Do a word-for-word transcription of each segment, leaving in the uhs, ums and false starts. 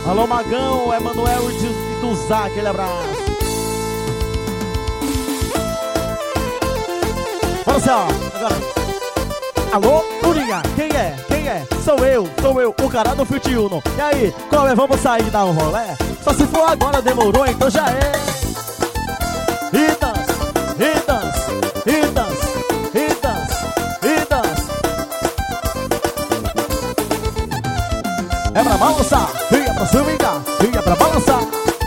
Alô, Magão, Emanuel e Duzá, aquele abraço. Bora assim, ó. Agora. Alô, Lurinha, quem é? Quem é? Sou eu, sou eu, o cara do Fit Uno. E aí, qual é? Vamos sair e dar um rolé? Só se for agora, demorou, então já é. E dança, e dança, e dança, e dança, e dança. É pra balançar, e é pra swingar, e é pra balançar.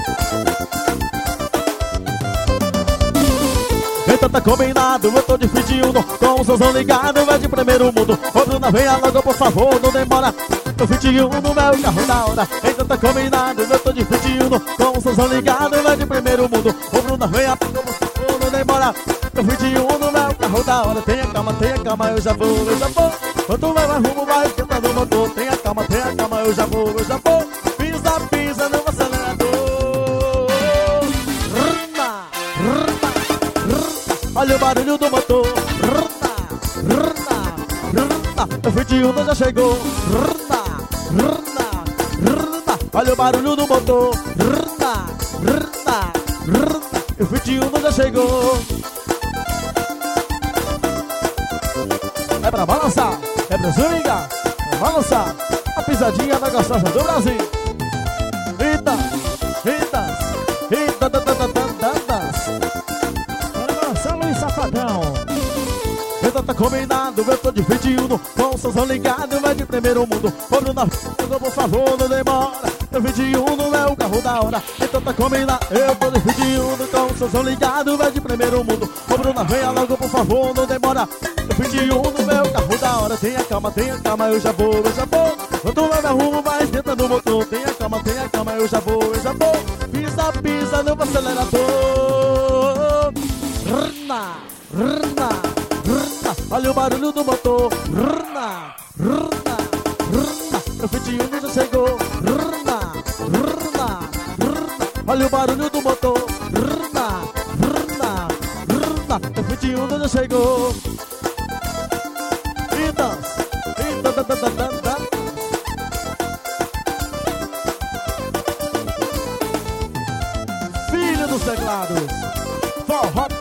Então tá combinado, eu tô de Fit Uno, com o somzão ligado, vai de primeiro mundo. Ô Bruna, venha logo por favor, não demora. O Fit Uno, meu carro da hora. Então tá combinado, eu tô de Fit Uno, com o somzão ligado, vai de primeiro mundo. Ô Bruna, venha logo por favor, não demora. O Fit Uno, meu carro da hora. Tenha calma, tenha calma, eu já vou, eu já vou. Quando vai mais rumo, vai esquentando o motor. Tenha calma, tenha calma, eu já vou, eu já vou. Pisa, pisa no acelerador. Olha o barulho do motor. Runa, runa, runa. O Fit Uno já chegou. Runa, runa, runa. Olha o barulho do motor. Runa, runa, runa. O Fit Uno já chegou. É pra balançar, é pra swingar, é pra balançar. A pisadinha da gostosa do Brasil. Eita, eita, eita, da, da, da, da, da, da. Safadão. Então tá combinado, eu tô de Fit Uno, com o somzão ligado, vai de primeiro mundo. Ô Bruna, por favor, não demora. O Fit Uno é o carro da hora. Então tá combinado, eu tô de Fit Uno, com o somzão ligado, vai de primeiro mundo. Ô Bruna, venha logo, por favor, não demora. O Fit Uno é o carro da hora. Tenha calma, tenha calma, eu já vou, eu já vou. Quando vai me arrumo, vai dentro do motor. Tenha calma, tenha calma, eu já vou, eu já vou. Pisa, pisa no acelerador. Runa, runa, runa. Olha o barulho do motor. Runa, runa, runa. O Fit Uno já chegou. Runa, runa, runa. Olha o barulho do motor. Runa, runa, runa. O Fit Uno já chegou. E dança, e dança, dança, dança. Filho dos teclados. Forró